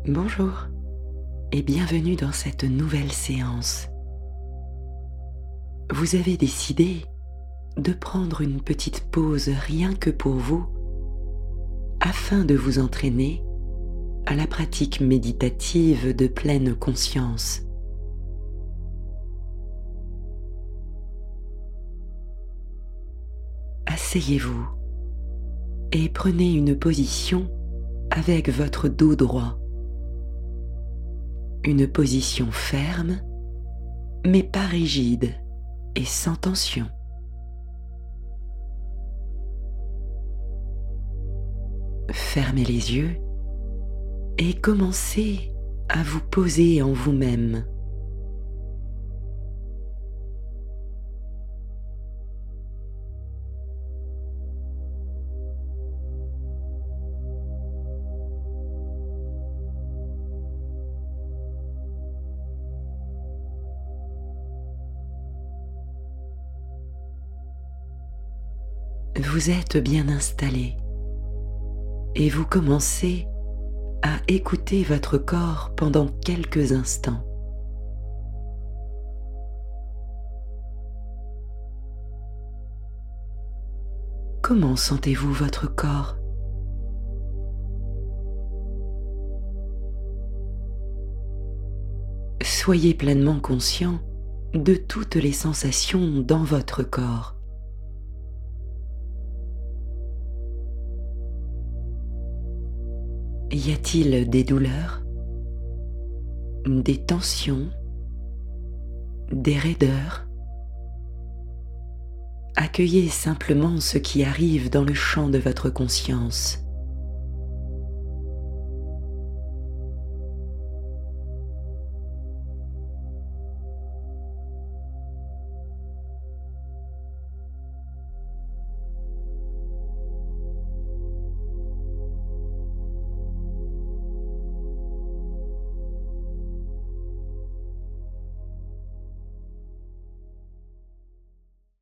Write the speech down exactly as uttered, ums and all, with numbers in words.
Bonjour et bienvenue dans cette nouvelle séance. Vous avez décidé de prendre une petite pause rien que pour vous afin de vous entraîner à la pratique méditative de pleine conscience. Asseyez-vous et prenez une position avec votre dos droit. Une position ferme, mais pas rigide et sans tension. Fermez les yeux et commencez à vous poser en vous-même. Vous êtes bien installé et vous commencez à écouter votre corps pendant quelques instants. Comment sentez-vous votre corps ? Soyez pleinement conscient de toutes les sensations dans votre corps. Y a-t-il des douleurs, des tensions, des raideurs ? Accueillez simplement ce qui arrive dans le champ de votre conscience.